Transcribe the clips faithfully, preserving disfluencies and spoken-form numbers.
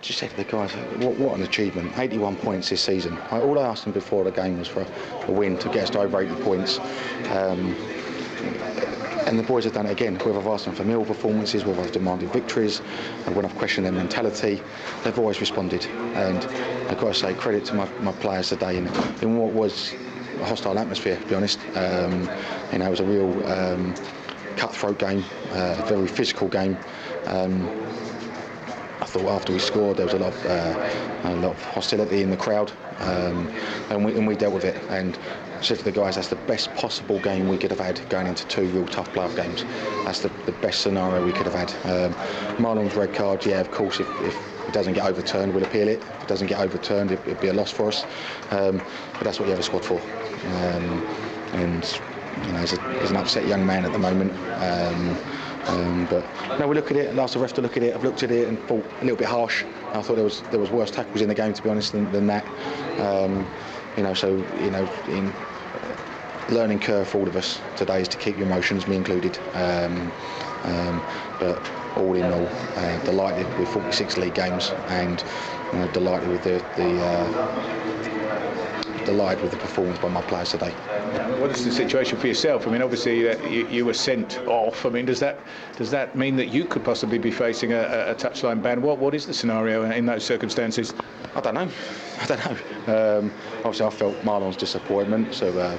just said to the guys, what, what an achievement, eighty-one points this season. I, all I asked them before the game was for a, a win to get us to over eighty points. Um, and the boys have done it again, whether I've asked them for meal performances, whether I've demanded victories, and when I've questioned their mentality, they've always responded. And I've got to say credit to my, my players today in, in what was a hostile atmosphere, to be honest. Um, you know, it was a real um, cutthroat game, uh, a very physical game. Um, I thought after we scored there was a lot of, uh, a lot of hostility in the crowd, um, and, we, and we dealt with it. And I said to the guys, that's the best possible game we could have had going into two real tough playoff games. That's the, the best scenario we could have had. Um, Marlon's red card, yeah, of course, if, if it doesn't get overturned, we'll appeal it. If it doesn't get overturned, it, it'd be a loss for us. Um, but that's what you have a squad for. Um, and you know, he's, a, he's an upset young man at the moment. Um, Um, but no, we look at it and asked the ref to look at it. I've looked at it and thought a little bit harsh. I thought there was there was worse tackles in the game, to be honest, than, than that. Um, you know, so you know, in learning curve for all of us today is to keep your emotions, me included. Um, um, but all in all, uh, delighted with forty-six league games and you know, delighted with the, the uh, delighted with the performance by my players today. What is the situation for yourself? I mean, obviously uh, you, you were sent off. I mean, does that does that mean that you could possibly be facing a, a touchline ban? What what is the scenario in, in those circumstances? I don't know. I don't know. Um, obviously, I felt Marlon's disappointment. So, uh,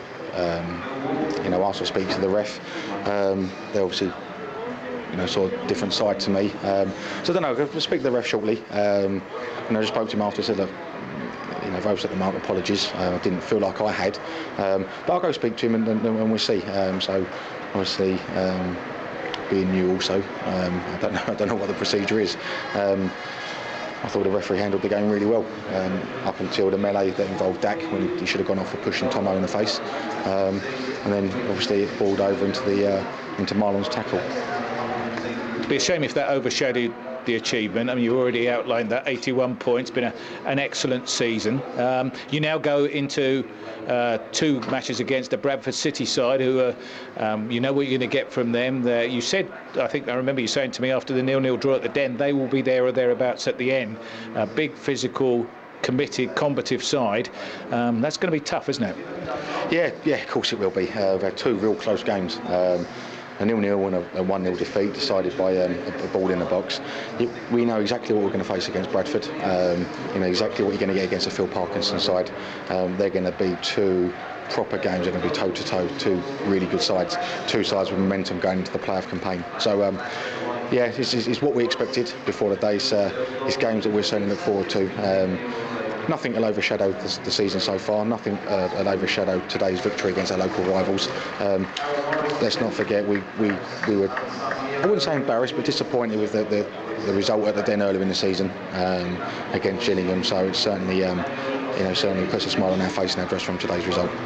um, you know, after I speak to the ref, um, they obviously, you know, saw a different side to me. Um, so I don't know. I'll speak to the ref shortly. Um, and I just spoke to him after. Said, look, you know, I've set them out apologies. Uh, I didn't feel like I had, um, but I'll go speak to him and, and, and we'll see. Um, so, obviously, um, being new also, um, I don't know. I don't know what the procedure is. Um, I thought the referee handled the game really well um, up until the melee that involved Dak when he should have gone off for pushing Tomo in the face, um, and then obviously it boiled over into the uh, into Marlon's tackle. It'd be a shame if that overshadowed the achievement. I mean, you already outlined that eighty-one points, been a, an excellent season. Um, you now go into uh, two matches against the Bradford City side, who are, um, you know what you're going to get from them. They're, you said, I think I remember you saying to me after the nil-nil draw at the Den, they will be there or thereabouts at the end. A big physical, committed, combative side. Um, that's going to be tough, isn't it? Yeah, yeah, of course it will be. Uh, we've had two real close games. Um, a nil-nil and a one-nil defeat decided by um, a, a ball in the box. It, we know exactly what we're going to face against Bradford. Um, you know exactly what you're going to get against a Phil Parkinson side. Um, they're going to be two proper games. They're going to be toe-to-toe, two really good sides, two sides with momentum going into the playoff campaign. So, um, yeah, it's, it's, it's what we expected before the days. Uh, it's games that we're certainly look forward to. Um, Nothing will overshadow the, the season so far. Nothing uh, will overshadow today's victory against our local rivals. Um, let's not forget we, we we were, I wouldn't say embarrassed, but disappointed with the, the, the result at the Den earlier in the season um, against Gillingham. So it certainly um, you know certainly puts a smile on our face in our dress from today's result.